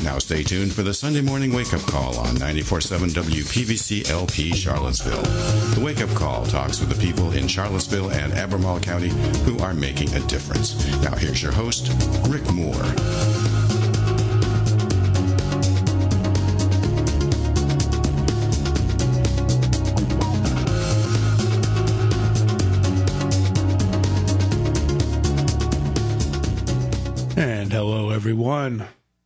Now stay tuned for the Sunday morning wake-up call on 94.7 WPVC LP Charlottesville. The wake-up call talks with the people in Charlottesville and Albemarle County who are making a difference. Now here's your host, Rick Moore. And hello, everyone.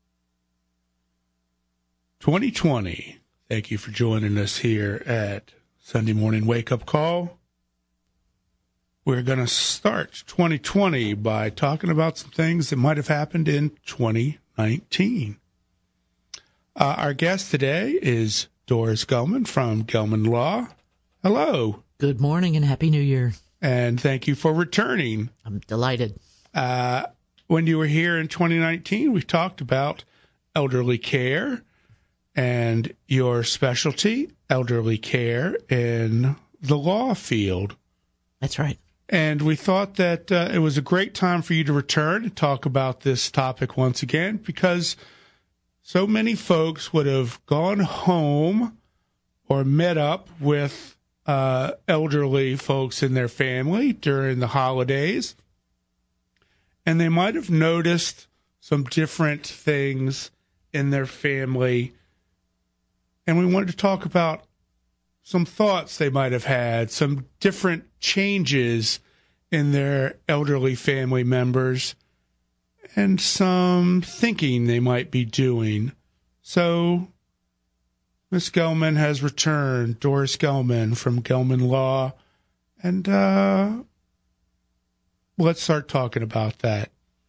2020. Thank you for joining us here at Sunday Morning Wake Up Call. We're going to start 2020 by talking about some things that might have happened in 2019. Our guest today is Doris Gelman from Gelman Law. Hello. Good morning and Happy New Year. And thank you for returning. I'm delighted. When you were here in 2019, we talked about elderly care and your specialty, elderly care in the law field. That's right. And we thought that it was a great time for you to return and talk about this topic once again, because so many folks would have gone home or met up with elderly folks in their family during the holidays, and they might have noticed some different things in their family. And we wanted to talk about some thoughts they might have had, some different changes in their elderly family members, and some thinking they might be doing. So Ms. Gelman has returned, Doris Gelman from Gelman Law, and let's start talking about that.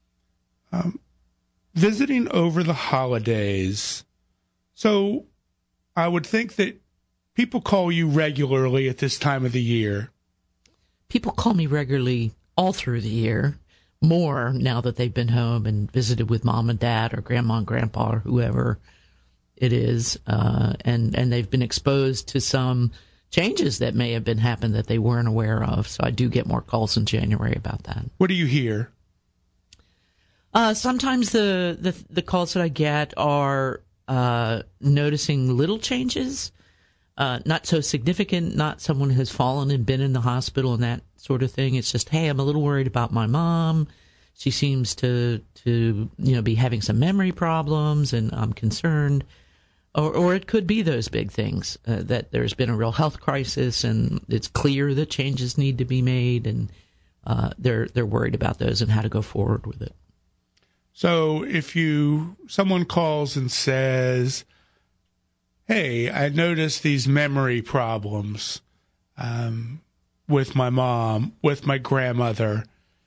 Visiting over the holidays. So I would think that people call you regularly at this time of the year. People call me regularly all through the year, more now that they've been home and visited with mom and dad or grandma and grandpa or whoever it is, and they've been exposed to some changes that may have been happened that they weren't aware of. So I do get more calls in January about that. What do you hear? Sometimes the calls that I get are noticing little changes, not so significant, not someone who's fallen and been in the hospital and that sort of thing. It's just, hey, I'm a little worried about my mom. She seems to be having some memory problems, and I'm concerned. Or it could be those big things, that there's been a real health crisis and it's clear that changes need to be made, and they're worried about those and how to go forward with it. So if someone calls and says, hey, I noticed these memory problems with my mom, with my grandmother,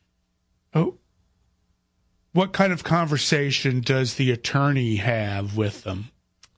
what kind of conversation does the attorney have with them?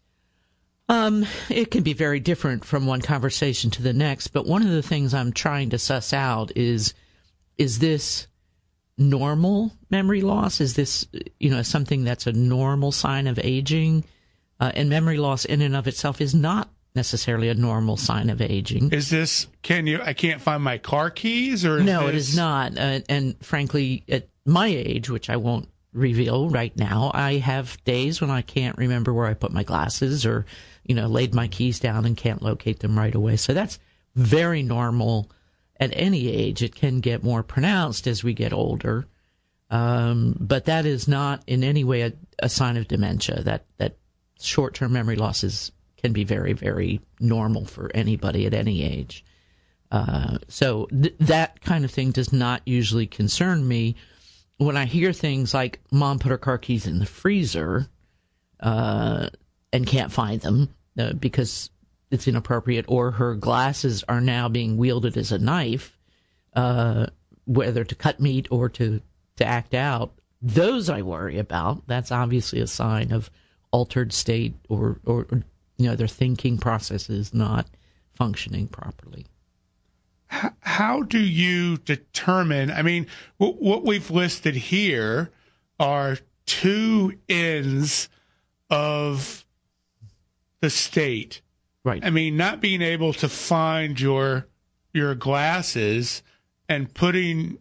It can be very different from one conversation to the next, but one of the things I'm trying to suss out is this normal memory loss? Is this, something that's a normal sign of aging? And memory loss in and of itself is not necessarily a normal sign of aging. Is this, I can't find my car keys? Or no, it is not. And frankly, at my age, which I won't reveal right now, I have days when I can't remember where I put my glasses, or, laid my keys down and can't locate them right away. So that's very normal at any age. It can get more pronounced as we get older. But that is not in any way a sign of dementia. That short-term memory losses can be very, very normal for anybody at any age. So that kind of thing does not usually concern me. When I hear things like mom put her car keys in the freezer and can't find them because it's inappropriate, or her glasses are now being wielded as a knife, whether to cut meat or to act out, those I worry about. That's obviously a sign of altered state, or their thinking process is not functioning properly. How do you determine? I mean, what we've listed here are two ends of the state. Right. I mean, not being able to find your glasses and putting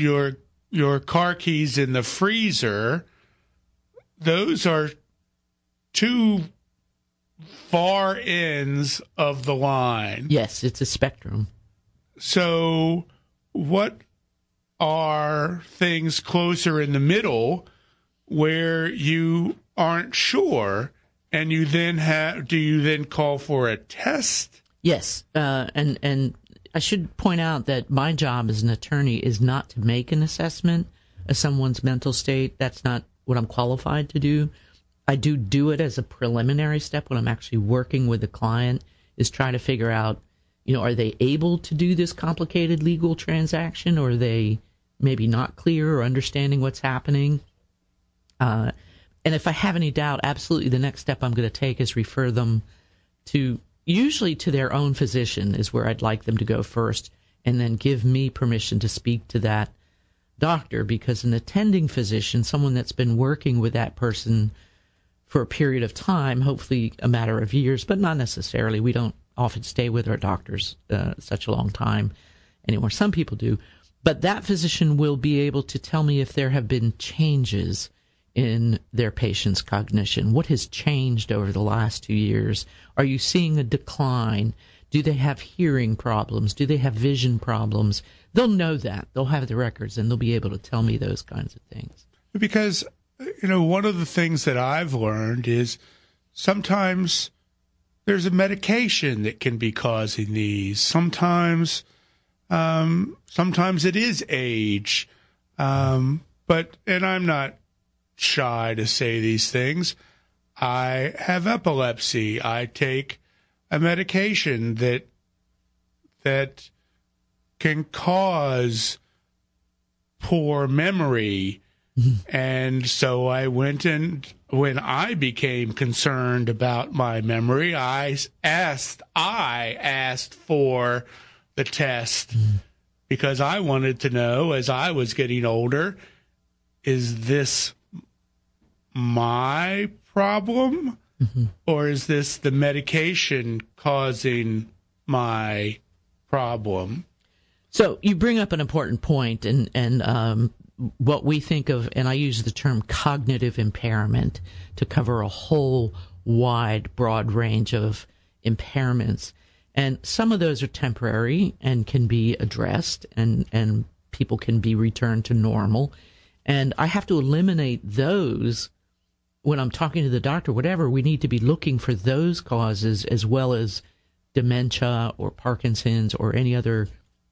your car keys in the freezer, those are two far ends of the line. Yes, it's a spectrum. So what are things closer in the middle where you aren't sure, and you then do you then call for a test? Yes, and I should point out that my job as an attorney is not to make an assessment of someone's mental state. That's not what I'm qualified to do. I do it as a preliminary step when I'm actually working with the client, is try to figure out, are they able to do this complicated legal transaction, or are they maybe not clear or understanding what's happening? And if I have any doubt, absolutely the next step I'm going to take is refer them usually to their own physician is where I'd like them to go first, and then give me permission to speak to that doctor, because an attending physician, someone that's been working with that person for a period of time, hopefully a matter of years, but not necessarily. We don't often stay with our doctors such a long time anymore. Some people do. But that physician will be able to tell me if there have been changes in their patient's cognition. What has changed over the last 2 years? Are you seeing a decline? Do they have hearing problems? Do they have vision problems? They'll know that. They'll have the records, and they'll be able to tell me those kinds of things. Because, one of the things that I've learned is sometimes there's a medication that can be causing these. Sometimes it is age. And I'm not shy to say these things. I have epilepsy. I take a medication that can cause poor memory. And so I went, and when I became concerned about my memory, I asked for the test because I wanted to know, as I was getting older, is this my problem, or is this the medication causing my problem? So you bring up an important point, and what we think of, and I use the term cognitive impairment to cover a whole wide, broad range of impairments. And some of those are temporary and can be addressed, and people can be returned to normal. And I have to eliminate those when I'm talking to the doctor. Whatever, we need to be looking for those causes, as well as dementia or Parkinson's or any other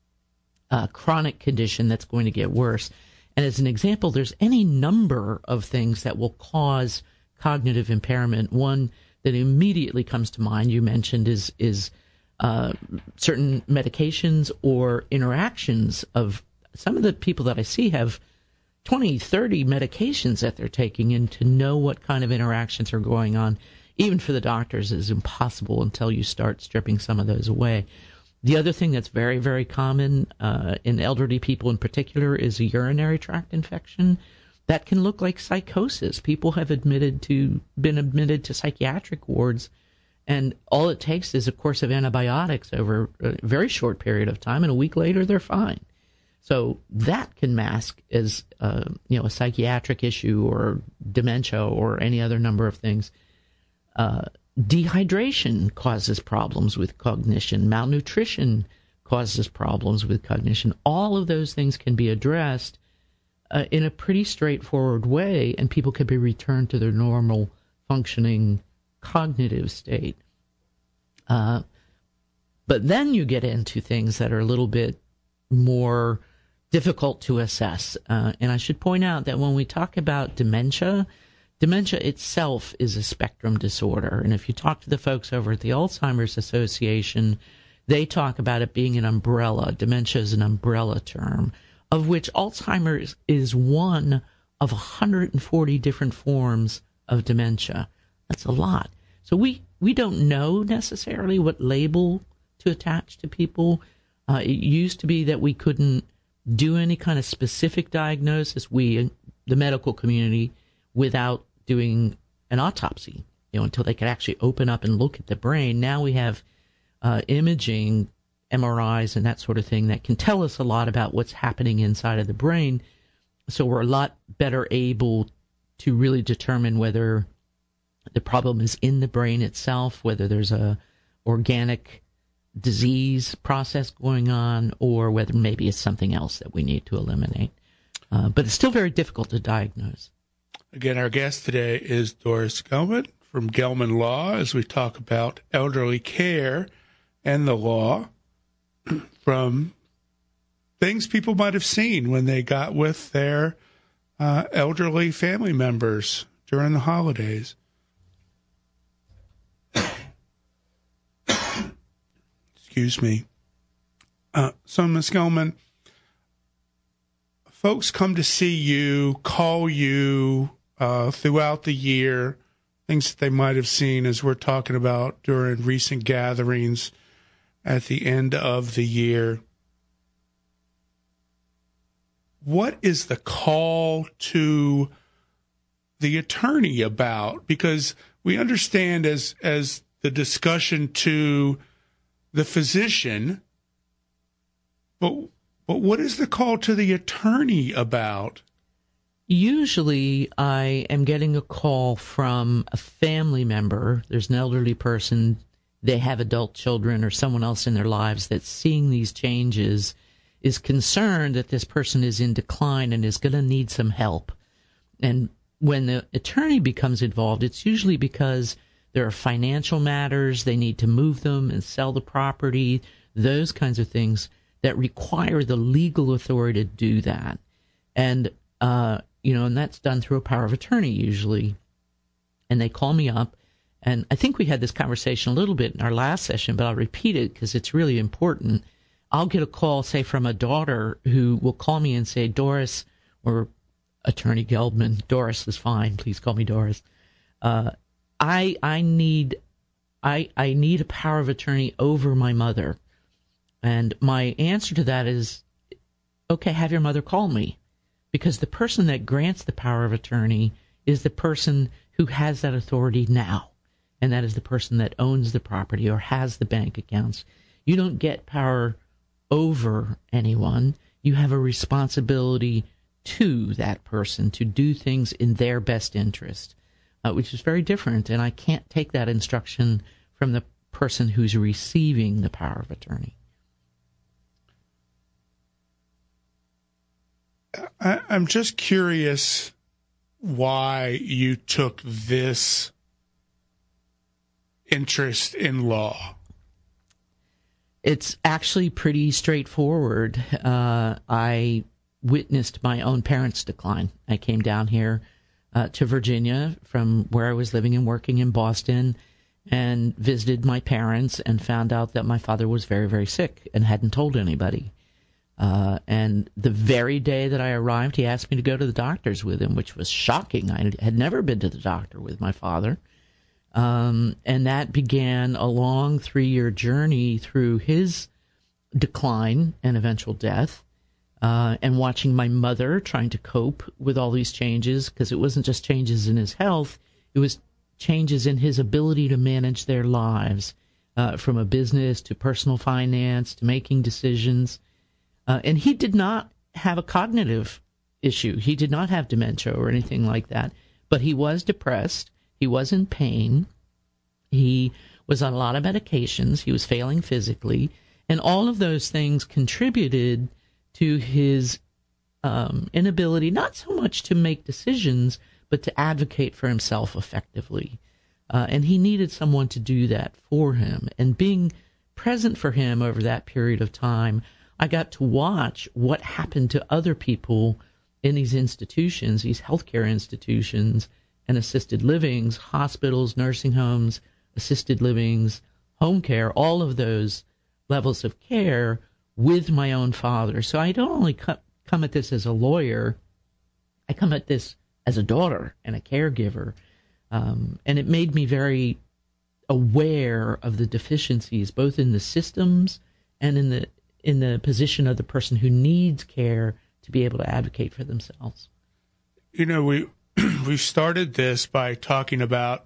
chronic condition that's going to get worse. And as an example, there's any number of things that will cause cognitive impairment. One that immediately comes to mind, you mentioned, is certain medications or interactions of some of the people that I see have 20, 30 medications that they're taking, and to know what kind of interactions are going on, even for the doctors, is impossible until you start stripping some of those away. The other thing that's very, very common in elderly people in particular is a urinary tract infection. That can look like psychosis. People have been admitted to psychiatric wards, and all it takes is a course of antibiotics over a very short period of time, and a week later they're fine. So that can mask as a psychiatric issue or dementia or any other number of things. Dehydration causes problems with cognition. Malnutrition causes problems with cognition. All of those things can be addressed in a pretty straightforward way, and people can be returned to their normal functioning cognitive state. But then you get into things that are a little bit more difficult to assess. And I should point out that when we talk about dementia itself is a spectrum disorder. And if you talk to the folks over at the Alzheimer's Association, they talk about it being an umbrella. Dementia is an umbrella term, of which Alzheimer's is one of 140 different forms of dementia. That's a lot. So we don't know necessarily what label to attach to people. It used to be that we couldn't do any kind of specific diagnosis, the medical community, without doing an autopsy, until they could actually open up and look at the brain. Now we have imaging, MRIs and that sort of thing that can tell us a lot about what's happening inside of the brain. So we're a lot better able to really determine whether the problem is in the brain itself, whether there's a organic disease process going on or whether maybe it's something else that we need to eliminate. But it's still very difficult to diagnose. Again, our guest today is Doris Gelman from Gelman Law as we talk about elderly care and the law from things people might have seen when they got with their elderly family members during the holidays. Excuse me. So, Ms. Gelman, folks come to see you, call you throughout the year, things that they might have seen as we're talking about during recent gatherings at the end of the year. What is the call to the attorney about? Because we understand as the discussion to the physician, but what is the call to the attorney about? Usually I am getting a call from a family member. There's an elderly person, they have adult children or someone else in their lives that's seeing these changes, is concerned that this person is in decline and is going to need some help. And when the attorney becomes involved, it's usually because there are financial matters, they need to move them and sell the property, those kinds of things that require the legal authority to do that. And, and that's done through a power of attorney usually. And they call me up, and I think we had this conversation a little bit in our last session, but I'll repeat it because it's really important. I'll get a call, say, from a daughter who will call me and say, Doris, or Attorney Gelman, Doris is fine, please call me Doris. I need a power of attorney over my mother. And my answer to that is, okay, have your mother call me. Because the person that grants the power of attorney is the person who has that authority now. And that is the person that owns the property or has the bank accounts. You don't get power over anyone. You have a responsibility to that person to do things in their best interest, which is very different. And I can't take that instruction from the person who's receiving the power of attorney. I'm just curious why you took this interest in law. It's actually pretty straightforward. I witnessed my own parents' decline. I came down here to Virginia from where I was living and working in Boston and visited my parents and found out that my father was very, very sick and hadn't told anybody. And the very day that I arrived, he asked me to go to the doctor's with him, which was shocking. I had never been to the doctor with my father. And that began a long 3-year journey through his decline and eventual death, and watching my mother trying to cope with all these changes, because it wasn't just changes in his health, it was changes in his ability to manage their lives, from a business to personal finance to making decisions. And he did not have a cognitive issue. He did not have dementia or anything like that, but he was depressed. He was in pain. He was on a lot of medications. He was failing physically. And all of those things contributed to his inability, not so much to make decisions, but to advocate for himself effectively. And he needed someone to do that for him. And being present for him over that period of time, I got to watch what happened to other people in these institutions, these healthcare institutions and assisted livings, hospitals, nursing homes, assisted livings, home care, all of those levels of care with my own father. So I don't only come at this as a lawyer, I come at this as a daughter and a caregiver. And it made me very aware of the deficiencies, both in the systems and in the position of the person who needs care to be able to advocate for themselves. You know, we started this by talking about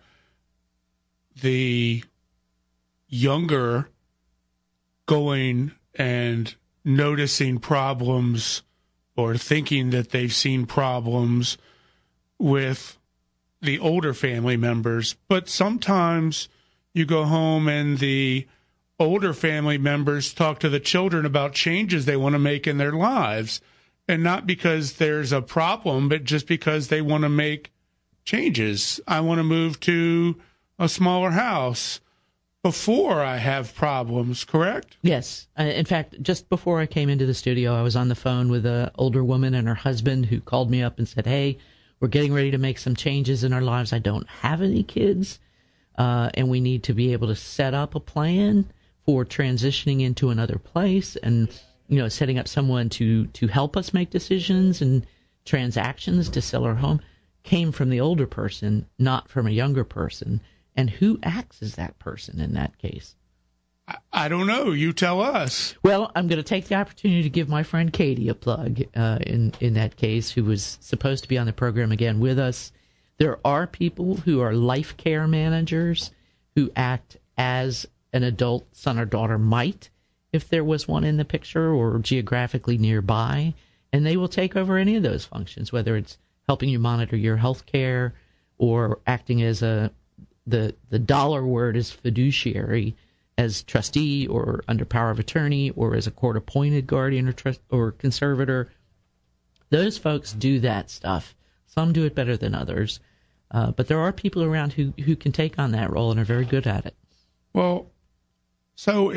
the younger going and noticing problems or thinking that they've seen problems with the older family members, but sometimes you go home and the older family members talk to the children about changes they want to make in their lives, and not because there's a problem, but just because they want to make changes. I want to move to a smaller house before I have problems, correct? Yes. In fact, just before I came into the studio, I was on the phone with an older woman and her husband who called me up and said, hey, we're getting ready to make some changes in our lives. I don't have any kids, and we need to be able to set up a plan for transitioning into another place and, setting up someone to help us make decisions and transactions to sell our home. Came from the older person, not from a younger person. And who acts as that person in that case? I don't know. You tell us. Well, I'm going to take the opportunity to give my friend Katie a plug in that case, who was supposed to be on the program again with us. There are people who are life care managers who act as an adult son or daughter might if there was one in the picture or geographically nearby, and they will take over any of those functions, whether it's helping you monitor your health care or acting as the dollar word is fiduciary, as trustee or under power of attorney or as a court-appointed guardian or conservator. Those folks do that stuff. Some do it better than others, but there are people around who can take on that role and are very good at it. Well, so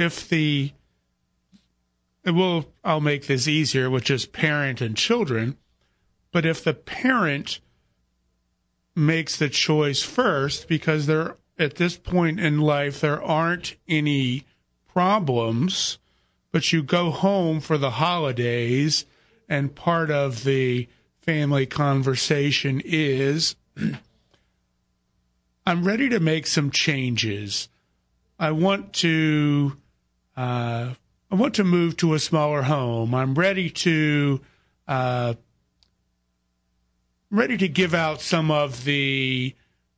I'll make this easier with just parent and children, but if the parent makes the choice first, because at this point in life there aren't any problems, but you go home for the holidays and part of the family conversation is, I'm ready to make some changes. I want to move to a smaller home. I'm ready to give out some of the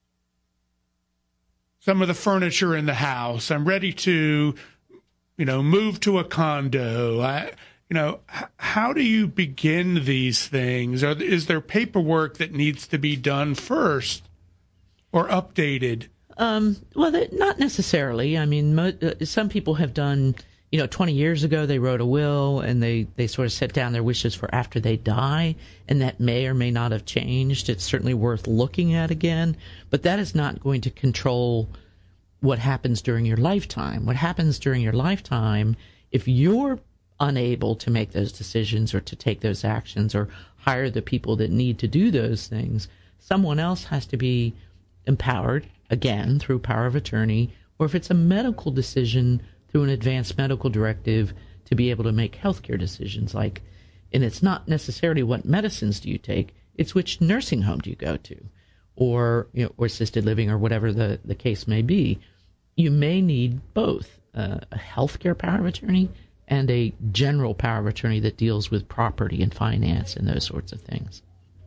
furniture in the house. I'm ready to, move to a condo. How do you begin these things? Is there paperwork that needs to be done first or updated? Well, not necessarily. I mean, some people have done, 20 years ago, they wrote a will and they sort of set down their wishes for after they die, and that may or may not have changed. It's certainly worth looking at again, but that is not going to control what happens during your lifetime. What happens during your lifetime, if you're unable to make those decisions or to take those actions or hire the people that need to do those things, someone else has to be empowered, again, through power of attorney, or if it's a medical decision, through an advanced medical directive, to be able to make healthcare decisions. And it's not necessarily what medicines do you take, it's which nursing home do you go to, or assisted living, or whatever the case may be. You may need both a healthcare power of attorney and a general power of attorney that deals with property and finance and those sorts of things.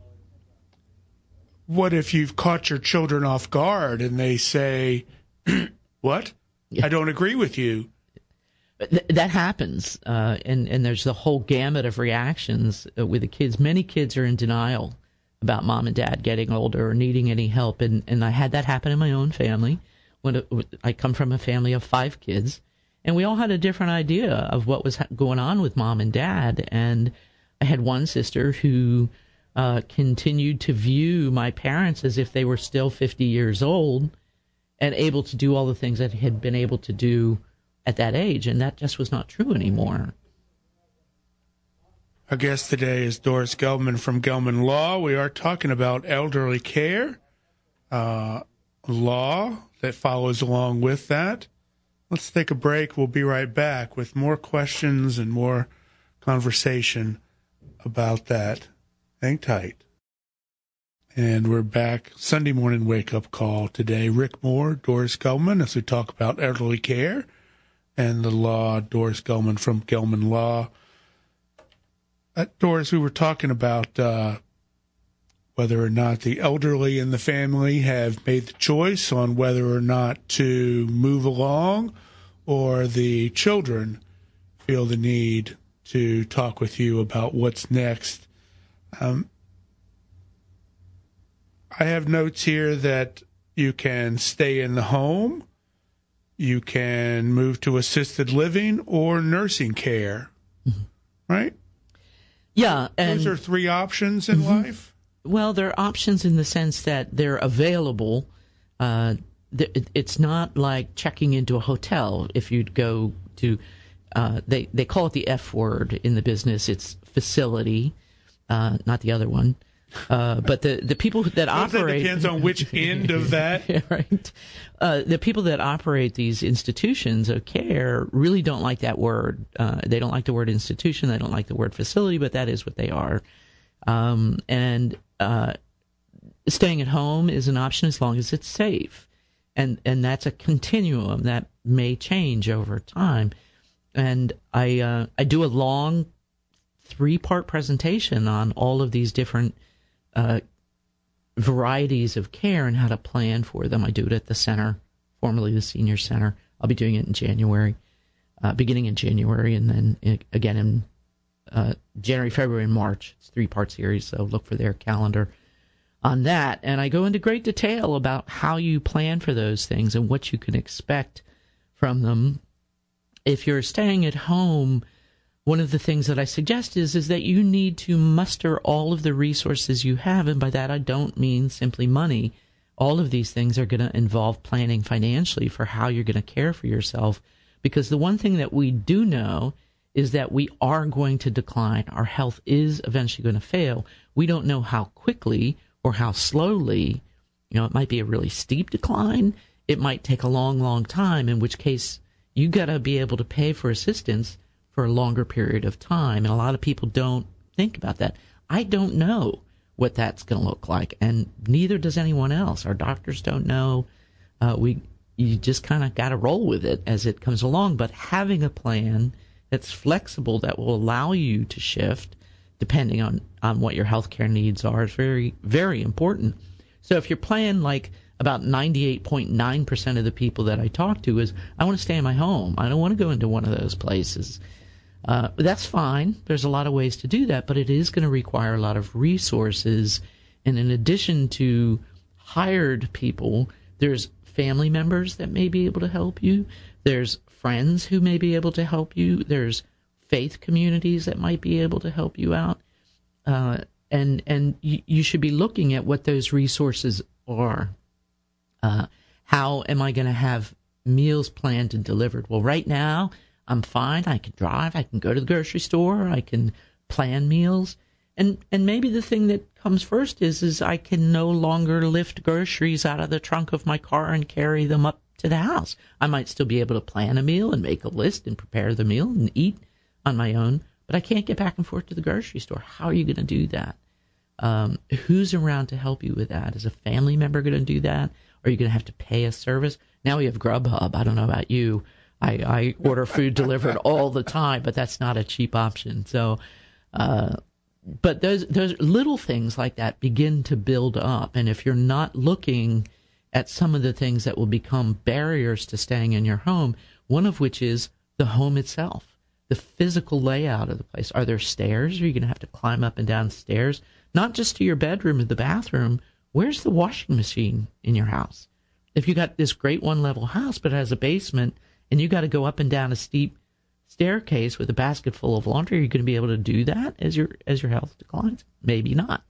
What if you've caught your children off guard and they say, what? Yeah. I don't agree with you. That happens, and there's the whole gamut of reactions with the kids. Many kids are in denial about mom and dad getting older or needing any help, and I had that happen in my own family. I come from a family of 5 kids, and we all had a different idea of what was going on with mom and dad. And I had one sister who continued to view my parents as if they were still 50 years old and able to do all the things that had been able to do at that age, and that just was not true anymore. Our guest today is Doris Gelman from Gelman Law. We are talking about elderly care, law that follows along with that. Let's take a break. We'll be right back with more questions and more conversation about that. Hang tight. And we're back. Sunday morning wake-up call today. Rick Moore, Doris Gelman, as we talk about elderly care and the law. Doris Gelman from Gelman Law. Doris, we were talking about whether or not the elderly in the family have made the choice on whether or not to move along, or the children feel the need to talk with you about what's next. I have notes here that you can stay in the home, you can move to assisted living or nursing care, right? Yeah. And those are three options in life? Well, they're options in the sense that they're available. It's not like checking into a hotel. If you'd go to, they call it the F word in the business. It's facility, not the other one. But the people that operate... That depends on which end of that. Right. The people that operate these institutions of care really don't like that word. They don't like the word institution. They don't like the word facility, but that is what they are. And staying at home is an option as long as it's safe. And that's a continuum that may change over time. And I do a long 3-part presentation on all of these different varieties of care and how to plan for them. I do it at the center, formerly the Senior Center. I'll be doing it in January, beginning in January, and then again in January, February, and March. It's a 3-part series, so look for their calendar on that. And I go into great detail about how you plan for those things and what you can expect from them. If you're staying at home, one of the things that I suggest is that you need to muster all of the resources you have, and by that I don't mean simply money. All of these things are going to involve planning financially for how you're going to care for yourself, because the one thing that we do know is that we are going to decline. Our health is eventually going to fail. We don't know how quickly or how slowly. It might be a really steep decline. It might take a long, long time, in which case you got to be able to pay for assistance for a longer period of time. And a lot of people don't think about that. I don't know what that's going to look like, and neither does anyone else. Our doctors don't know. You just kind of got to roll with it as it comes along. But having a plan that's flexible, that will allow you to shift depending on what your healthcare needs are, is very, very important. So if your plan, like about 98.9% of the people that I talk to, is, I want to stay in my home, I don't want to go into one of those places, that's fine. There's a lot of ways to do that, but it is going to require a lot of resources. And in addition to hired people, there's family members that may be able to help you. There's friends who may be able to help you. There's faith communities that might be able to help you out. And you should be looking at what those resources are. How am I going to have meals planned and delivered? Well, right now, I'm fine. I can drive. I can go to the grocery store. I can plan meals. And maybe the thing that comes first is I can no longer lift groceries out of the trunk of my car and carry them up to the house. I might still be able to plan a meal and make a list and prepare the meal and eat on my own, but I can't get back and forth to the grocery store. How are you going to do that? Who's around to help you with that? Is a family member going to do that? Or are you going to have to pay a service? Now we have Grubhub. I don't know about you. I order food delivered all the time, but that's not a cheap option. So, but those little things like that begin to build up. And if you're not looking at some of the things that will become barriers to staying in your home, one of which is the home itself, the physical layout of the place. Are there stairs? Are you going to have to climb up and down stairs? Not just to your bedroom or the bathroom. Where's the washing machine in your house? If you got this great one-level house but it has a basement and you got to go up and down a steep staircase with a basket full of laundry, are you going to be able to do that as your health declines? Maybe not.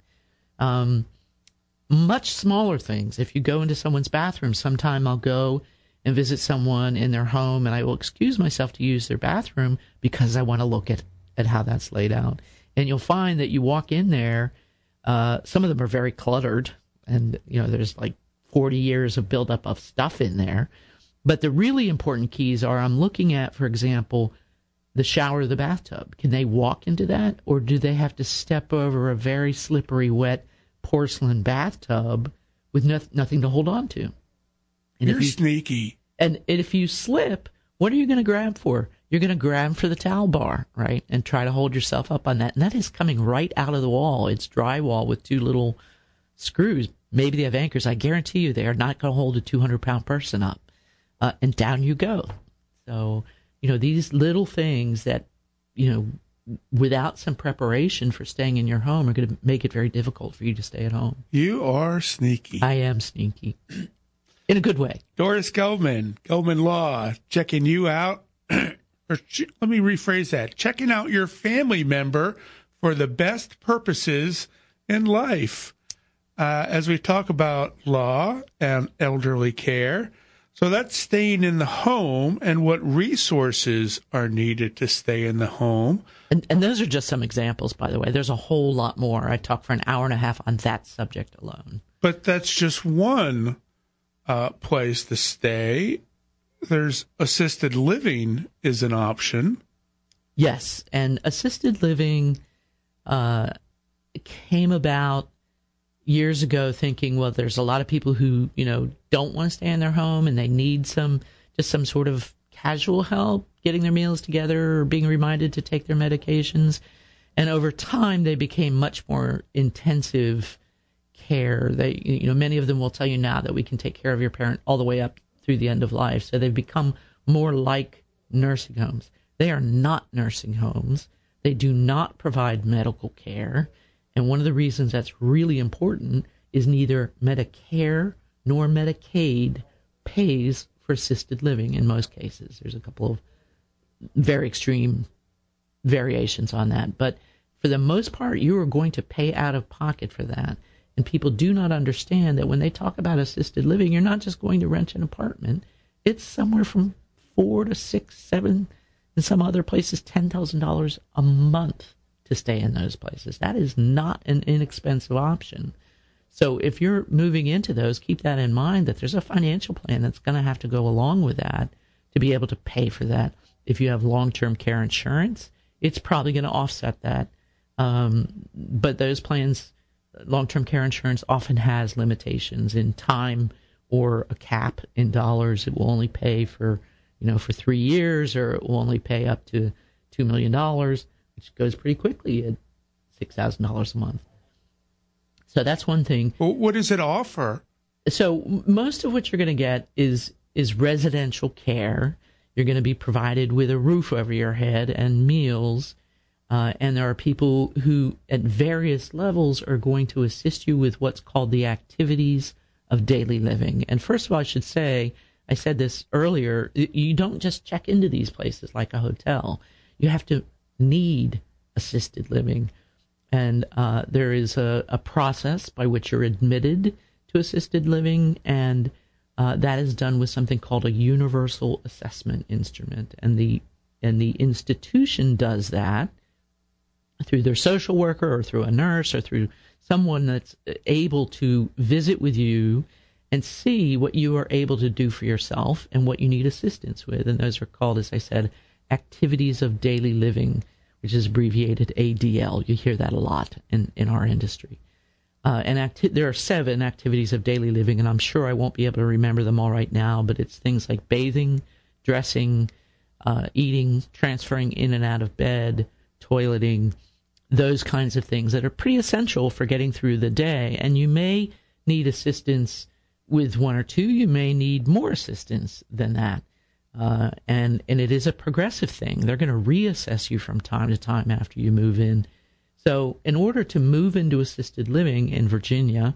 Much smaller things. If you go into someone's bathroom, sometime I'll go and visit someone in their home, and I will excuse myself to use their bathroom because I want to look at how that's laid out. And you'll find that you walk in there, some of them are very cluttered, and there's like 40 years of buildup of stuff in there. But the really important keys are, I'm looking at, for example, the shower or the bathtub. Can they walk into that, or do they have to step over a very slippery, wet porcelain bathtub with nothing to hold on to? And You're sneaky. And if you slip, what are you going to grab for? You're going to grab for the towel bar, right, and try to hold yourself up on that. And that is coming right out of the wall. It's drywall with 2 little screws. Maybe they have anchors. I guarantee you they are not going to hold a 200-pound person up. And down you go. So, these little things that, without some preparation for staying in your home are going to make it very difficult for you to stay at home. You are sneaky. I am sneaky. In a good way. Doris Gelman Law, checking you out. Let me rephrase that. Checking out your family member for the best purposes in life. As we talk about law and elderly care. So that's staying in the home and what resources are needed to stay in the home. And those are just some examples, by the way. There's a whole lot more. I talked for an hour and a half on that subject alone. But that's just one place to stay. There's assisted living is an option. Yes, and assisted living came about years ago thinking, well, there's a lot of people who, don't want to stay in their home and they need some sort of casual help getting their meals together or being reminded to take their medications. And over time, they became much more intensive care. They, many of them will tell you now that we can take care of your parent all the way up through the end of life. So they've become more like nursing homes. They are not nursing homes. They do not provide medical care. And one of the reasons that's really important is neither Medicare nor Medicaid pays for assisted living in most cases. There's a couple of very extreme variations on that. But for the most part, you are going to pay out of pocket for that. And people do not understand that when they talk about assisted living, you're not just going to rent an apartment. It's somewhere from $4,000 to $6,000, $7,000, in some other places, $10,000 a month to stay in those places. That is not an inexpensive option. So if you're moving into those, keep that in mind, that there's a financial plan that's going to have to go along with that to be able to pay for that. If you have long-term care insurance, it's probably going to offset that. But those plans, long-term care insurance often has limitations in time or a cap in dollars. It will only pay for 3 years, or it will only pay up to $2 million, which goes pretty quickly at $6,000 a month. So that's one thing. Well, what does it offer? So most of what you're going to get is residential care. You're going to be provided with a roof over your head and meals. And there are people who, at various levels, are going to assist you with what's called the activities of daily living. And first of all, I should say, I said this earlier, you don't just check into these places like a hotel. You have to need assisted living. And there is a process by which you're admitted to assisted living, and that is done with something called a universal assessment instrument. And the institution does that through their social worker or through a nurse or through someone that's able to visit with you and see what you are able to do for yourself and what you need assistance with. And those are called, as I said, activities of daily living, which is abbreviated ADL. You hear that a lot in our industry. There are 7 activities of daily living, and I'm sure I won't be able to remember them all right now, but it's things like bathing, dressing, eating, transferring in and out of bed, toileting, those kinds of things that are pretty essential for getting through the day. And you may need assistance with 1 or 2. You may need more assistance than that. And it is a progressive thing. They're going to reassess you from time to time after you move in. So in order to move into assisted living in Virginia,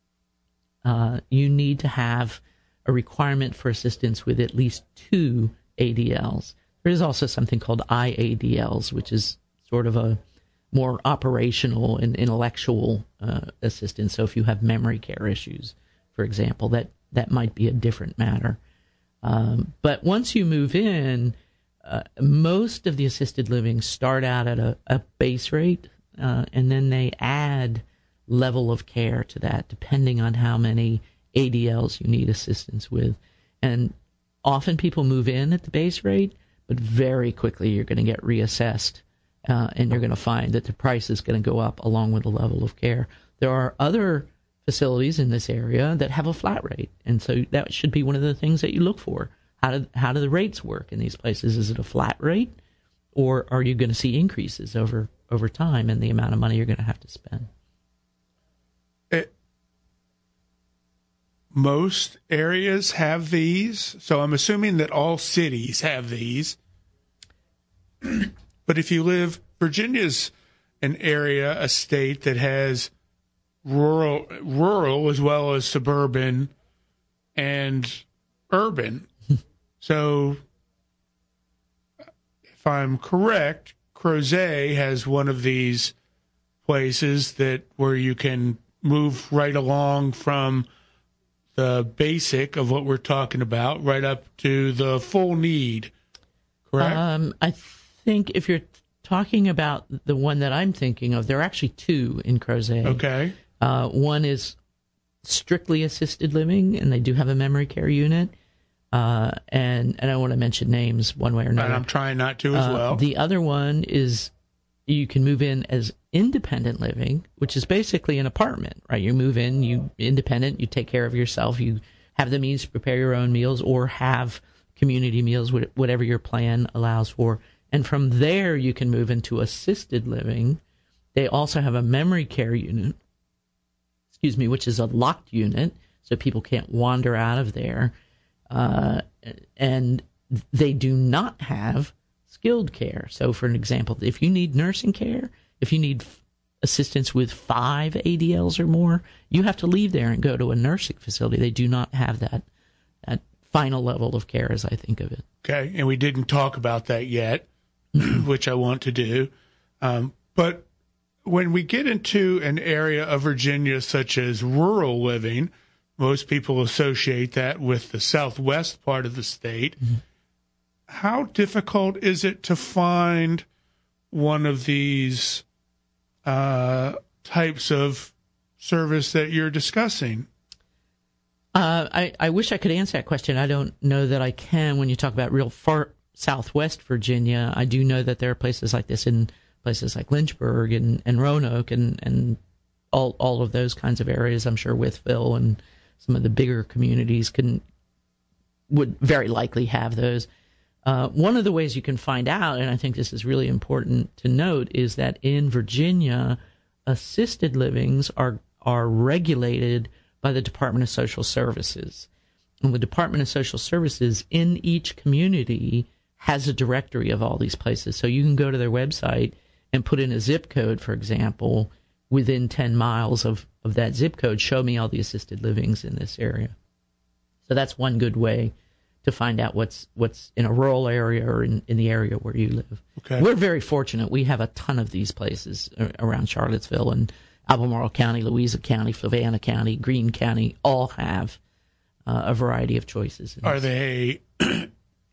you need to have a requirement for assistance with at least 2 ADLs. There is also something called IADLs, which is sort of a more operational and intellectual assistance. So if you have memory care issues, for example, that might be a different matter. But once you move in, most of the assisted living start out at a base rate, and then they add level of care to that, depending on how many ADLs you need assistance with. And often people move in at the base rate, but very quickly you're going to get reassessed, and you're going to find that the price is going to go up along with the level of care. There are other facilities in this area that have a flat rate, and so that should be one of the things that you look for. How do the rates work in these places? Is it a flat rate, or are you going to see increases over time in the amount of money you're going to have to spend? Most areas have these, so I'm assuming that all cities have these. But if you live Virginia's an area, a state that has rural as well as suburban and urban. So if I'm correct, Crozet has one of these places that where you can move right along from the basic of what we're talking about right up to the full need, correct? I think if you're talking about the one that I'm thinking of, there are actually two in Crozet. Okay. One is strictly assisted living, and they do have a memory care unit. And I don't want to mention names one way or another. And I'm trying not to as well. The other one is you can move in as independent living, which is basically an apartment, right? You move in, you independent, you take care of yourself, you have the means to prepare your own meals or have community meals, whatever your plan allows for. And from there, you can move into assisted living. They also have a memory care unit, which is a locked unit, so people can't wander out of there. And they do not have skilled care. So, for an example, if you need nursing care, if you need assistance with 5 ADLs or more, you have to leave there and go to a nursing facility. They do not have that final level of care, as I think of it. Okay, and we didn't talk about that yet, which I want to do. But when we get into an area of Virginia such as rural living, most people associate that with the southwest part of the state. Mm-hmm. How difficult is it to find one of these types of service that you're discussing? I wish I could answer that question. I don't know that I can. When you talk about real far southwest Virginia, I do know that there are places like this in places like Lynchburg and Roanoke and all of those kinds of areas. I'm sure Wytheville and some of the bigger communities would very likely have those. One of the ways you can find out, and I think this is really important to note, is that in Virginia, assisted livings are regulated by the Department of Social Services. And the Department of Social Services in each community has a directory of all these places. So you can go to their website and put in a zip code, for example, within 10 miles of that zip code, show me all the assisted livings in this area. So that's one good way to find out what's in a rural area or in the area where you live. Okay. We're very fortunate. We have a ton of these places around Charlottesville, and Albemarle County, Louisa County, Fluvanna County, Greene County all have a variety of choices. Are they, I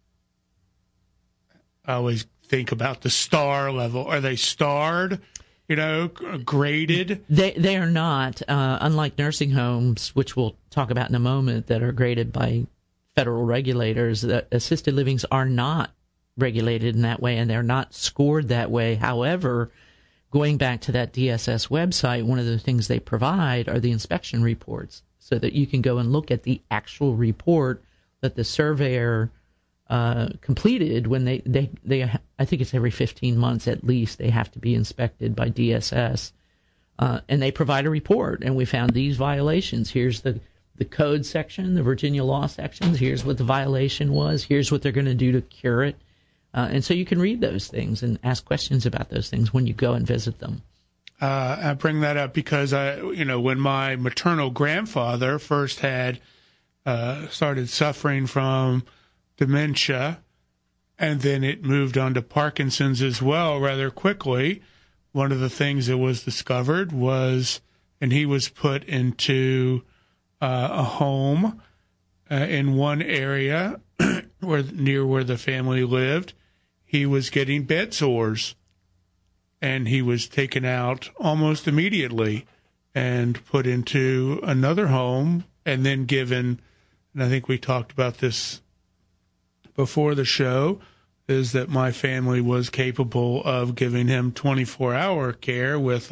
always think about the star level. Are they starred, graded? They are not, unlike nursing homes, which we'll talk about in a moment, that are graded by federal regulators. Assisted livings are not regulated in that way, and they're not scored that way. However, going back to that DSS website, one of the things they provide are the inspection reports, so that you can go and look at the actual report that the surveyor completed when they I think it's every 15 months at least, they have to be inspected by DSS. And they provide a report, and we found these violations. Here's the code section, the Virginia law sections. Here's what the violation was. Here's what they're going to do to cure it. And so you can read those things and ask questions about those things when you go and visit them. I bring that up because when my maternal grandfather first had started suffering from dementia, and then it moved on to Parkinson's as well rather quickly, one of the things that was discovered was, and he was put into a home in one area near where the family lived. He was getting bed sores, and he was taken out almost immediately and put into another home, and then given, and I think we talked about this before the show, is that my family was capable of giving him 24-hour care with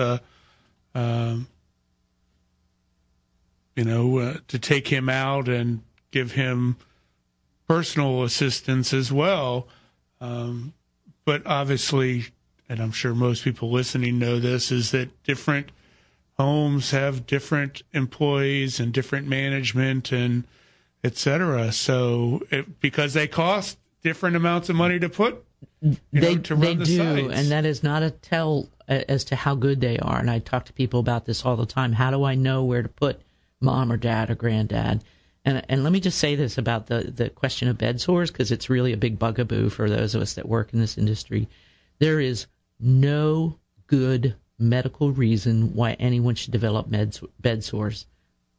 to take him out and give him personal assistance as well. But obviously, and I'm sure most people listening know this, is that different homes have different employees and different management and et cetera. So because they cost different amounts of money to put to run the sites. And that is not a tell as to how good they are. And I talk to people about this all the time. How do I know where to put mom or dad or granddad? And let me just say this about the question of bed sores, because it's really a big bugaboo for those of us that work in this industry. There is no good medical reason why anyone should develop bed sores.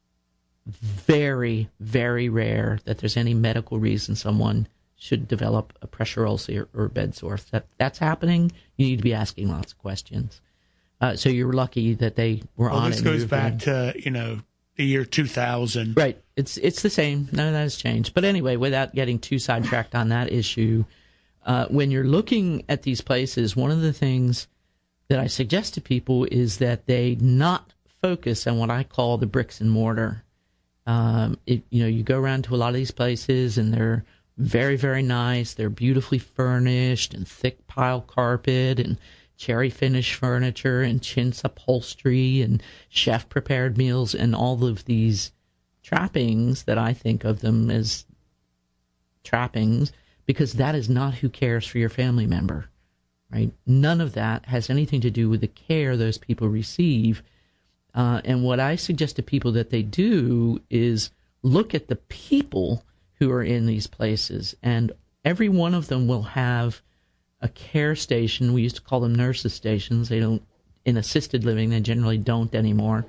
Very, very rare that there's any medical reason someone should develop a pressure ulcer or bed sore. If that's happening, you need to be asking lots of questions. So you're lucky that they were on it. This goes back to, the year 2000. Right. It's the same. None of that has changed. But anyway, without getting too sidetracked on that issue, when you're looking at these places, one of the things that I suggest to people is that they not focus on what I call the bricks and mortar. You go around to a lot of these places and they're very, very nice. They're beautifully furnished and thick pile carpet and cherry finish furniture and chintz upholstery and chef prepared meals and all of these trappings that I think of them as trappings, because that is not who cares for your family member, right? None of that has anything to do with the care those people receive. And what I suggest to people that they do is look at the people who are in these places, and every one of them will have a care station. We used to call them nurses stations. They don't, in assisted living, they generally don't anymore.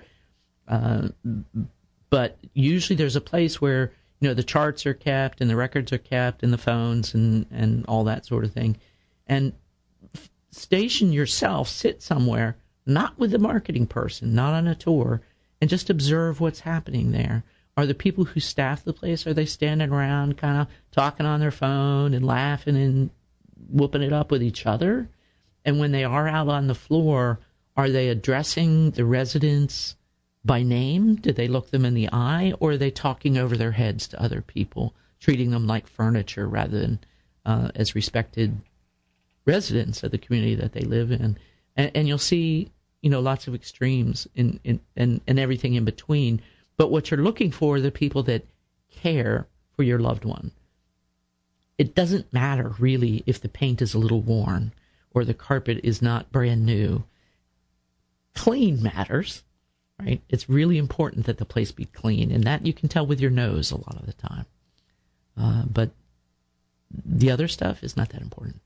But usually there's a place where, the charts are kept and the records are kept and the phones and all that sort of thing. And station yourself, sit somewhere, not with the marketing person, not on a tour, and just observe what's happening there. Are the people who staff the place, are they standing around kind of talking on their phone and laughing and whooping it up with each other? And when they are out on the floor, are they addressing the residents by name? Do they look them in the eye? Or are they talking over their heads to other people, treating them like furniture rather than as respected residents of the community that they live in? And you'll see, lots of extremes in everything in between. But what you're looking for are the people that care for your loved one. It doesn't matter, really, if the paint is a little worn or the carpet is not brand new. Clean matters, right? It's really important that the place be clean, and that you can tell with your nose a lot of the time. But the other stuff is not that important.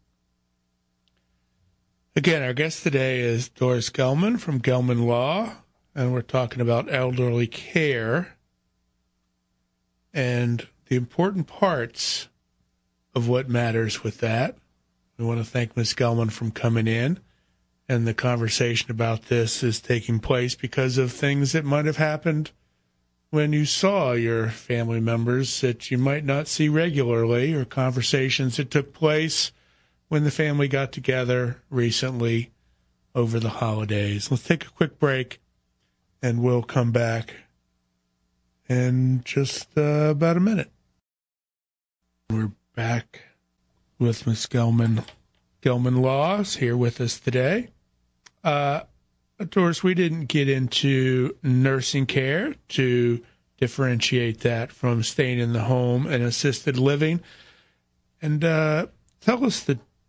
Again, our guest today is Doris Gelman from Gelman Law, and we're talking about elderly care and the important parts of what matters with that. We want to thank Ms. Gelman for coming in, and the conversation about this is taking place because of things that might have happened when you saw your family members that you might not see regularly, or conversations that took place when the family got together recently over the holidays. Let's take a quick break, and we'll come back in just about a minute. We're back with Ms. Gelman. Gelman Law is here with us today. Doris, we didn't get into nursing care to differentiate that from staying in the home and assisted living. And tell us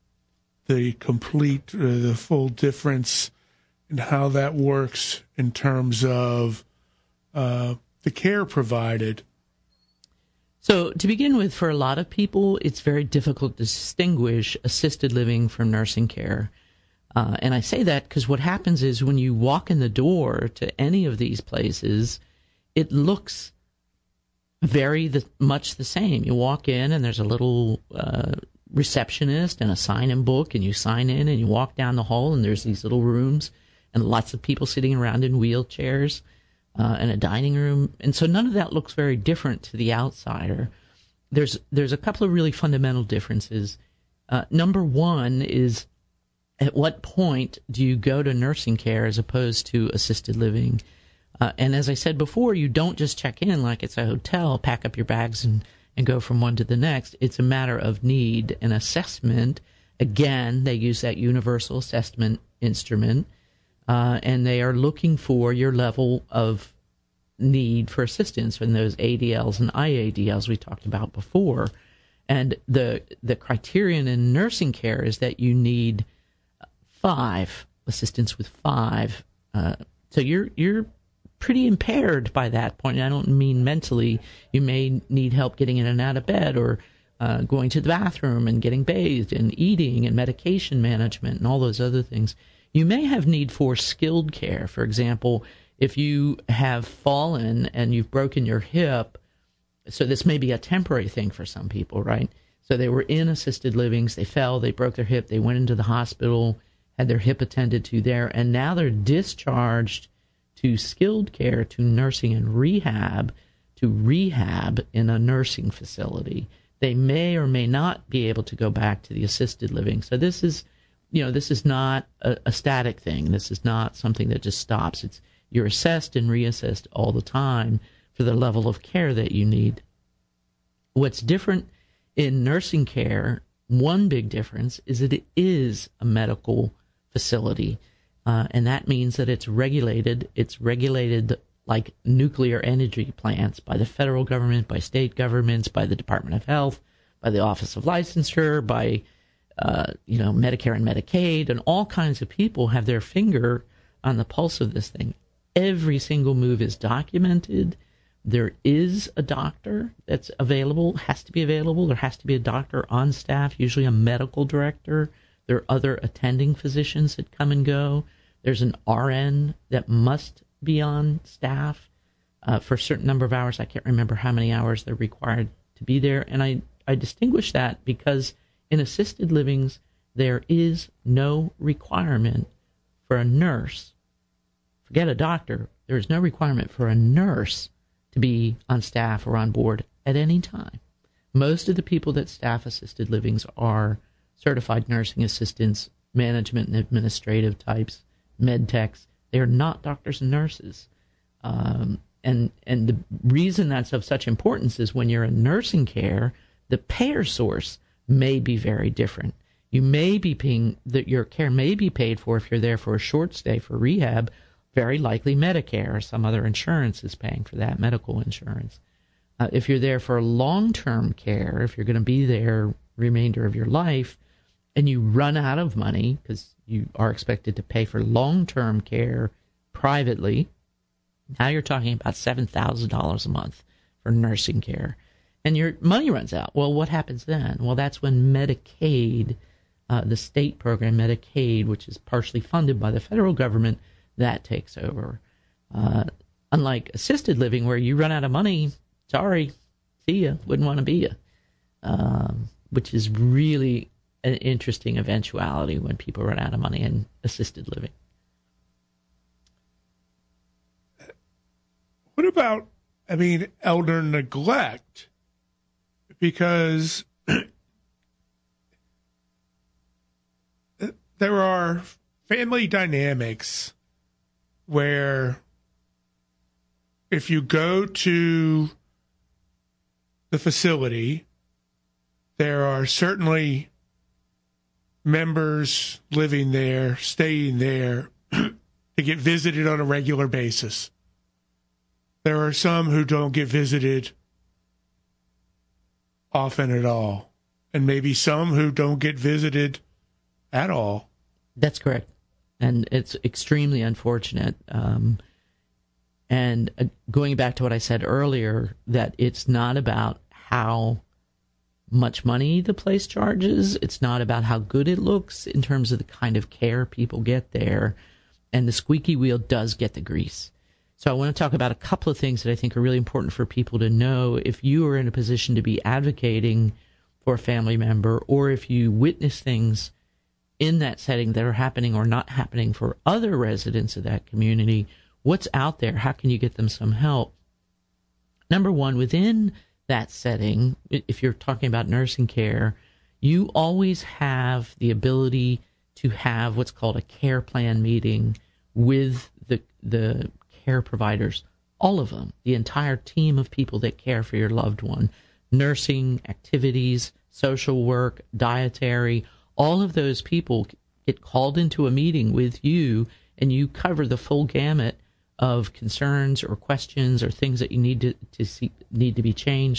the full difference in how that works in terms of the care provided. So to begin with, for a lot of people, it's very difficult to distinguish assisted living from nursing care. And I say that because what happens is when you walk in the door to any of these places, it looks very much the same. You walk in and there's a little receptionist and a sign-in book, and you sign in and you walk down the hall and there's these little rooms and lots of people sitting around in wheelchairs and a dining room. And so none of that looks very different to the outsider. There's a couple of really fundamental differences. Number one is, at what point do you go to nursing care as opposed to assisted living? And as I said before, you don't just check in like it's a hotel, pack up your bags and go from one to the next. It's a matter of need and assessment. Again, they use that universal assessment instrument, and they are looking for your level of need for assistance in those ADLs and IADLs we talked about before. And the criterion in nursing care is that you need 5 assistants with 5. So you're pretty impaired by that point. And I don't mean mentally. You may need help getting in and out of bed, or going to the bathroom and getting bathed, and eating and medication management and all those other things. You may have need for skilled care. For example, if you have fallen and you've broken your hip, so this may be a temporary thing for some people, right? So they were in assisted livings, they fell, they broke their hip, they went into the hospital, had their hip attended to there, and now they're discharged to skilled care, to nursing and rehab, to rehab in a nursing facility. They may or may not be able to go back to the assisted living. So this is not a static thing. This is not something that just stops. You're assessed and reassessed all the time for the level of care that you need. What's different in nursing care, one big difference, is that it is a medical facility. And that means that it's regulated. It's regulated like nuclear energy plants by the federal government, by state governments, by the Department of Health, by the Office of Licensure, by Medicare and Medicaid, and all kinds of people have their finger on the pulse of this thing. Every single move is documented. There is a doctor that's available, has to be available. There has to be a doctor on staff, usually a medical director. There are other attending physicians that come and go. There's an RN that must be on staff for a certain number of hours. I can't remember how many hours they're required to be there. And I distinguish that because in assisted livings, there is no requirement for a nurse. Forget a doctor. There is no requirement for a nurse to be on staff or on board at any time. Most of the people that staff assisted livings are certified nursing assistants, management and administrative types, med techs. They are not doctors and nurses. And the reason that's of such importance is when you're in nursing care, the payer source may be very different. You may be paying, that your care may be paid for if you're there for a short stay for rehab. Very likely Medicare or some other insurance is paying for that, medical insurance. If you're there for long-term care, if you're going to be there remainder of your life, and you run out of money because you are expected to pay for long-term care privately, now you're talking about $7,000 a month for nursing care. And your money runs out. Well, what happens then? Well, that's when Medicaid, the state program Medicaid, which is partially funded by the federal government, that takes over. Unlike assisted living, where you run out of money, sorry, see ya, wouldn't want to be ya, which is really an interesting eventuality when people run out of money in assisted living. What about, elder neglect? Because there are family dynamics where if you go to the facility, there are certainly members living there, staying there, to get visited on a regular basis. There are some who don't get visited often at all, and maybe some who don't get visited at all. That's correct. And it's extremely unfortunate. And going back to what I said earlier, that it's not about how much money the place charges. It's not about how good it looks in terms of the kind of care people get there. And the squeaky wheel does get the grease. So I want to talk about a couple of things that I think are really important for people to know if you are in a position to be advocating for a family member, or if you witness things in that setting that are happening or not happening for other residents of that community. What's out there? How can you get them some help? Number one, within that setting, if you're talking about nursing care, you always have the ability to have what's called a care plan meeting with the care providers, all of them, the entire team of people that care for your loved one, nursing, activities, social work, dietary, all of those people get called into a meeting with you, and you cover the full gamut of concerns or questions or things that you need to be changed.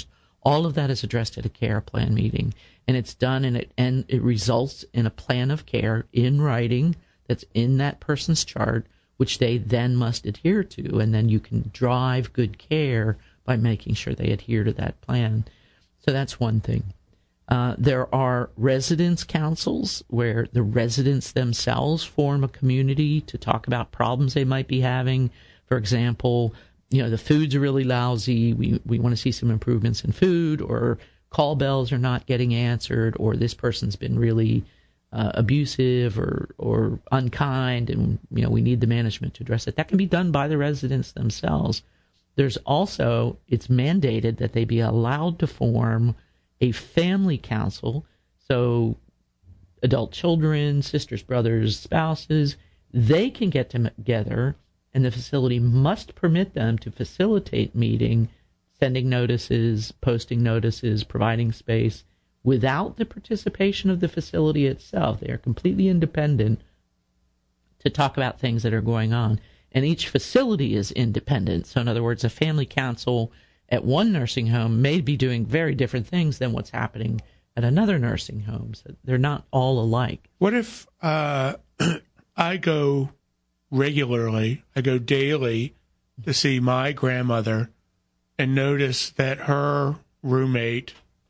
All of that is addressed at a care plan meeting, and it's done, and it results in a plan of care in writing that's in that person's chart, which they then must adhere to, and then you can drive good care by making sure they adhere to that plan. So that's one thing. There are residence councils where the residents themselves form a community to talk about problems they might be having. For example, the food's really lousy. We want to see some improvements in food, or call bells are not getting answered, or this person's been really abusive or unkind, and we need the management to address it. That can be done by the residents themselves. There's also, it's mandated that they be allowed to form a family council. So adult children, sisters, brothers, spouses, they can get together, and the facility must permit them to facilitate meeting, sending notices, posting notices, providing space, without the participation of the facility itself. They are completely independent to talk about things that are going on. And each facility is independent. So in other words, a family council at one nursing home may be doing very different things than what's happening at another nursing home. So they're not all alike. What if I go regularly, I go daily to see my grandmother and notice that her roommate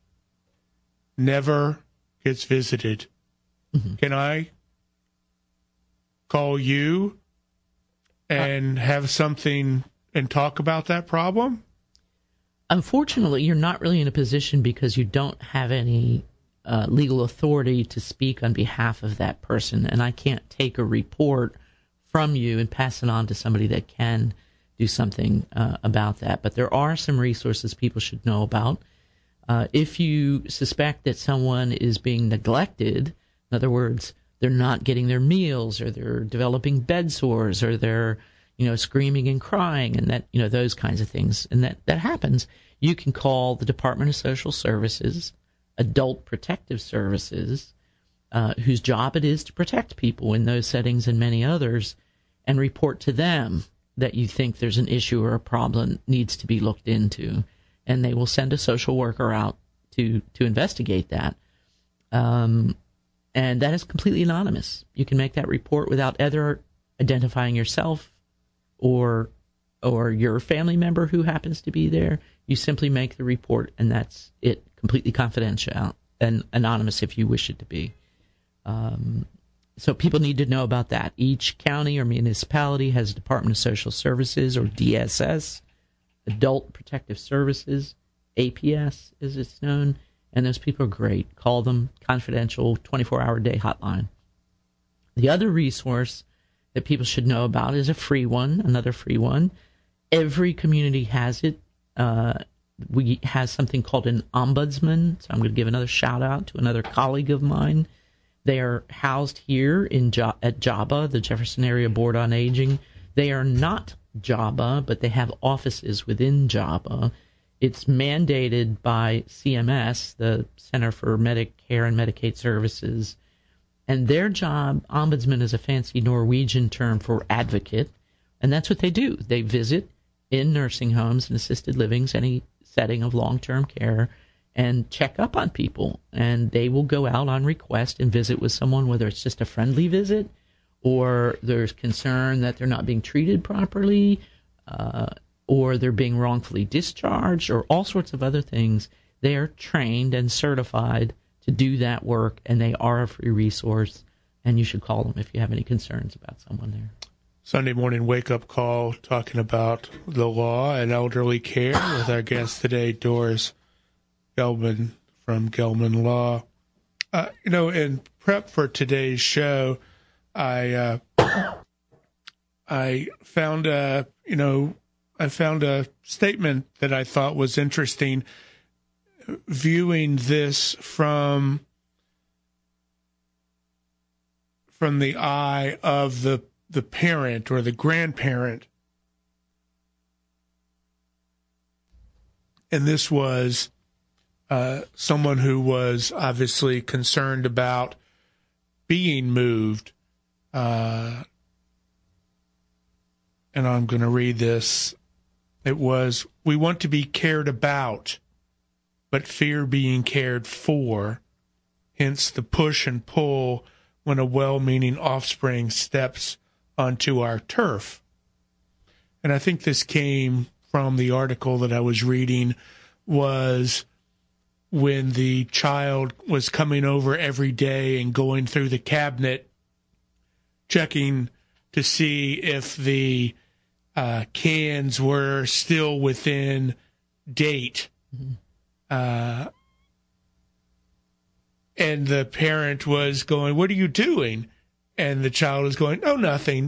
never gets visited? Mm-hmm. Can I call you and have something and talk about that problem? Unfortunately, you're not really in a position because you don't have any legal authority to speak on behalf of that person. And I can't take a report from you and pass it on to somebody that can do something about that. But there are some resources people should know about. If you suspect that someone is being neglected, in other words, they're not getting their meals, or they're developing bed sores, or they're screaming and crying, and that those kinds of things, and that happens, you can call the Department of Social Services, Adult Protective Services, whose job it is to protect people in those settings and many others, and report to them that you think there's an issue or a problem that needs to be looked into, and they will send a social worker out to investigate that. And that is completely anonymous. You can make that report without either identifying yourself or your family member who happens to be there. You simply make the report, and that's it, completely confidential and anonymous if you wish it to be. So people need to know about that. Each county or municipality has a Department of Social Services, or DSS, Adult Protective Services, APS as it's known, and those people are great. Call them, confidential, 24-hour-a-day hotline. The other resource that people should know about is a free one, another free one. Every community has it. We have something called an ombudsman, so I'm going to give another shout-out to another colleague of mine. They are housed here at JABA, the Jefferson Area Board on Aging. They are not JABA, but they have offices within JABA. It's mandated by CMS, the Center for Medicare and Medicaid Services, and their job, ombudsman, is a fancy Norwegian term for advocate, and that's what they do. They visit in nursing homes and assisted livings, any setting of long-term care, and check up on people, and they will go out on request and visit with someone, whether it's just a friendly visit or there's concern that they're not being treated properly, or they're being wrongfully discharged, or all sorts of other things. They are trained and certified to do that work, and they are a free resource, and you should call them if you have any concerns about someone there. Sunday morning wake-up call, talking about the law and elderly care with our guest today, Doris Gelman from Gelman Law. In prep for today's show, I found a statement that I thought was interesting, viewing this from the eye of the parent or the grandparent. And this was someone who was obviously concerned about being moved. And I'm going to read this. It was, "We want to be cared about, but fear being cared for, hence the push and pull when a well-meaning offspring steps onto our turf. And I think this came from the article that I was reading, was when the child was coming over every day and going through the cabinet, checking to see if the cans were still within date. And the parent was going, "What are you doing?" And the child was going, "Oh, nothing."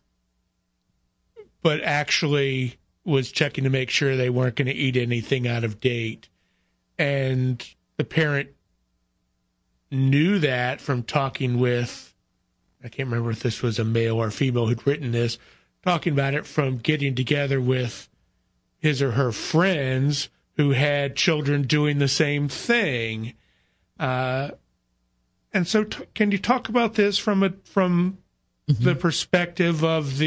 But actually was checking to make sure they weren't going to eat anything out of date. And the parent knew that from talking with, I can't remember if this was a male or female who'd written this, talking about it from getting together with his or her friends who had children doing the same thing. And so can you talk about this from the perspective of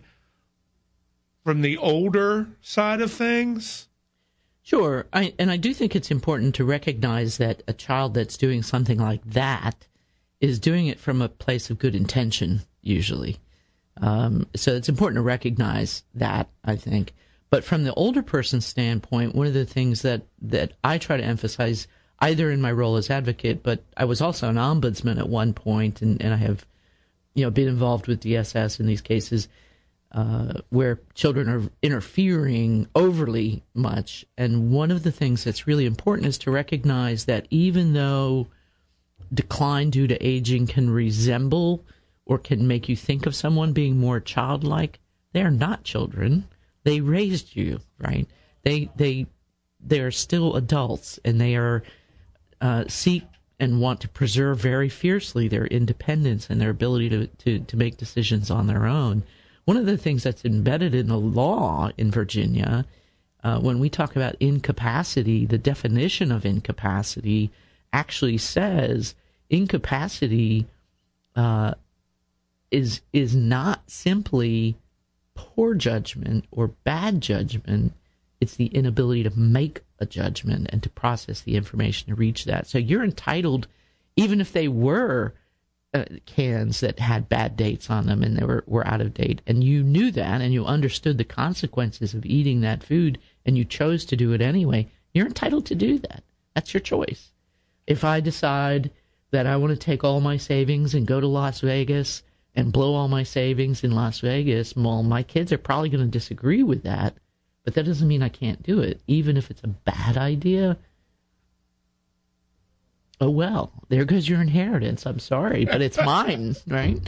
from the older side of things? Sure. I do think it's important to recognize that a child that's doing something like that is doing it from a place of good intention, usually. So it's important to recognize that, I think. But from the older person's standpoint, one of the things that I try to emphasize, either in my role as advocate, but I was also an ombudsman at one point, and I have been involved with DSS in these cases, where children are interfering overly much. And one of the things that's really important is to recognize that even though decline due to aging can resemble or can make you think of someone being more childlike, they are not children. They raised you, right? They are still adults, and they are seek and want to preserve very fiercely their independence and their ability to make decisions on their own. One of the things that's embedded in the law in Virginia, when we talk about incapacity, the definition of incapacity actually says incapacity is not simply poor judgment or bad judgment. It's the inability to make a judgment and to process the information to reach that. So you're entitled, even if they were cans that had bad dates on them and they were out of date, and you knew that and you understood the consequences of eating that food and you chose to do it anyway, you're entitled to do that. That's your choice. If I decide that I want to take all my savings and go to Las Vegas and blow all my savings in Las Vegas, well, my kids are probably going to disagree with that, but that doesn't mean I can't do it, even if it's a bad idea. Oh, well, there goes your inheritance. I'm sorry, but it's mine, right?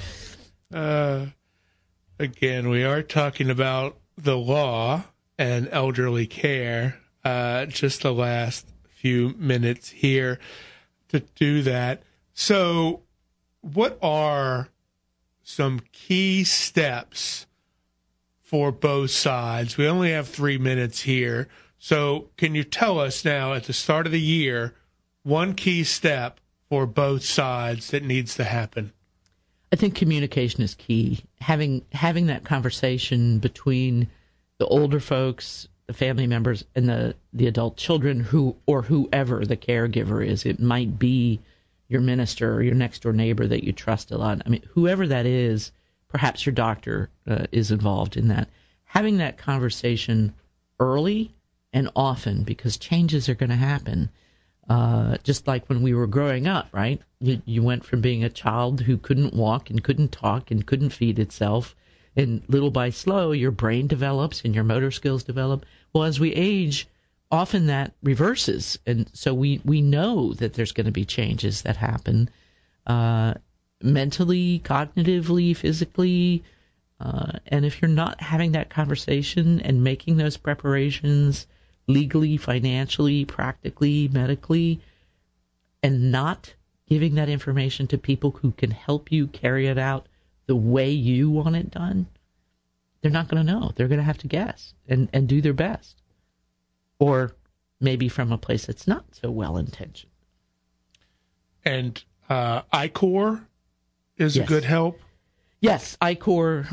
Again, we are talking about the law and elderly care. Just the last few minutes here to do that. So what are some key steps for both sides? We only have 3 minutes here. So can you tell us now, at the start of the year, one key step for both sides that needs to happen? I think communication is key. Having that conversation between the older folks, the family members, and the adult children, whoever the caregiver is. It might be your minister or your next door neighbor that you trust a lot. I mean, whoever that is, perhaps your doctor is involved in that. Having that conversation early and often, because changes are going to happen. Just like when we were growing up, right? You went from being a child who couldn't walk and couldn't talk and couldn't feed itself, and little by slow, your brain develops and your motor skills develop. Well, as we age, often that reverses, and so we know that there's going to be changes that happen mentally, cognitively, physically, and if you're not having that conversation and making those preparations legally, financially, practically, medically, and not giving that information to people who can help you carry it out the way you want it done, they're not going to know. They're going to have to guess and do their best. Or maybe from a place that's not so well-intentioned. And I-Corps is yes. a good help? Yes, I-Corps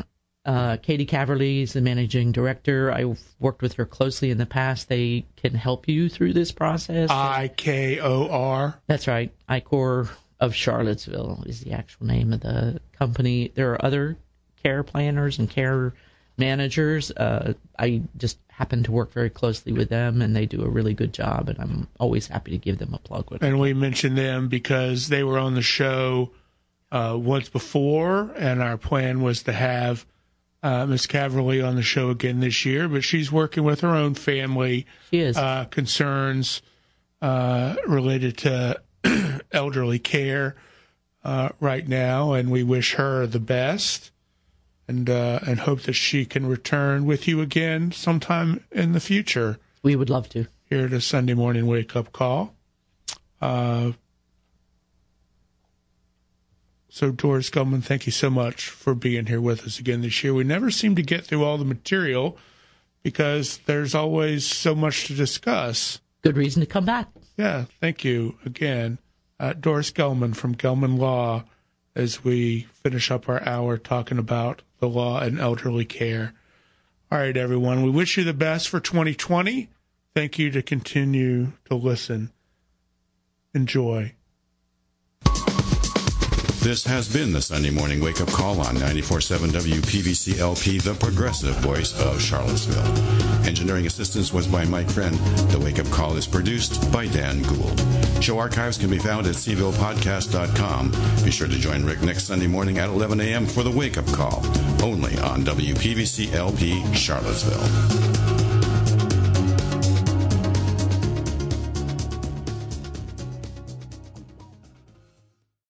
Katie Caverly is the managing director. I've worked with her closely in the past. They can help you through this process. ICOR. That's right. ICOR of Charlottesville is the actual name of the company. There are other care planners and care managers. I just happen to work very closely with them, and they do a really good job, and I'm always happy to give them a plug with it. And we mentioned them because they were on the show once before, and our plan was to have Ms. Caverly on the show again this year, but she's working with her own family concerns related to elderly care right now, and we wish her the best and hope that she can return with you again sometime in the future. We would love to. Here at a Sunday morning wake-up call. So, Doris Gellman, thank you so much for being here with us again this year. We never seem to get through all the material because there's always so much to discuss. Good reason to come back. Yeah, thank you again. Doris Gellman from Gellman Law, as we finish up our hour talking about the law and elderly care. All right, everyone, we wish you the best for 2020. Thank you to continue to listen. Enjoy. This has been the Sunday Morning Wake Up Call on 94.7 WPVC LP, the progressive voice of Charlottesville. Engineering assistance was by Mike Friend. The Wake Up Call is produced by Dan Gould. Show archives can be found at cvillepodcast.com. Be sure to join Rick next Sunday morning at 11 a.m. for the Wake Up Call, only on WPVC LP Charlottesville.